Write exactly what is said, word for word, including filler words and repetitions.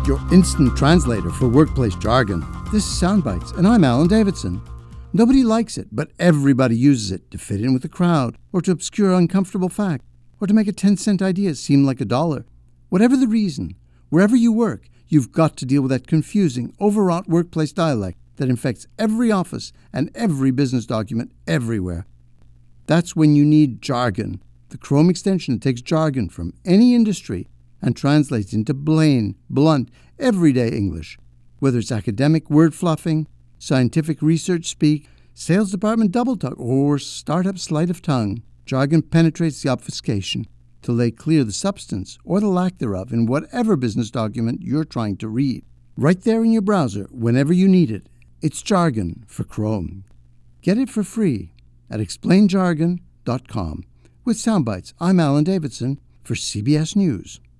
your instant translator for workplace jargon. This is Soundbites, and I'm Alan Davidson. Nobody likes it, but everybody uses it to fit in with the crowd, or to obscure uncomfortable fact, or to make a ten-cent idea seem like a dollar. Whatever the reason, wherever you work, you've got to deal with that confusing, overwrought workplace dialect that infects every office and every business document everywhere. That's when you need Jargon, the Chrome extension that takes jargon from any industry and translates into plain, blunt, everyday English. Whether it's academic word fluffing, scientific research speak, sales department double talk, or startup sleight of tongue, Jargon penetrates the obfuscation to lay clear the substance or the lack thereof in whatever business document you're trying to read. Right there in your browser, whenever you need it, it's Jargon for Chrome. Get it for free at explain jargon dot com. With Soundbites, I'm Alan Davidson for C B S News.